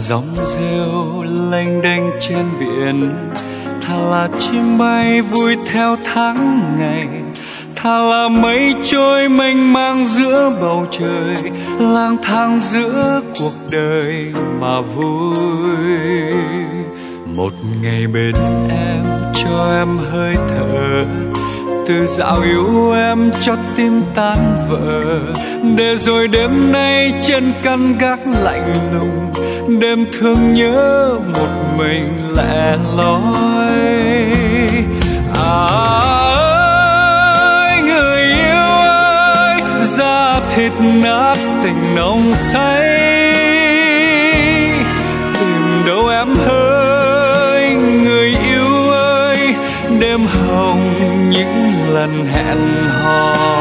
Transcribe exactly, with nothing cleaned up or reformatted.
dòng rêu lênh đênh trên biển, thà là chim bay vui theo tháng ngày, thà là mây trôi mênh mang giữa bầu trời, lang thang giữa cuộc đời mà vui. Một ngày bên em cho em hơi thở, từ dạo yêu em cho tim tan vỡ, để rồi đêm nay trên căn gác lạnh lùng, đêm thương nhớ một mình lẻ loi. À ơi người yêu ơi, da thịt nát tình nồng say, tìm đâu em hỡi người yêu ơi, đêm hồng những lần hẹn hò.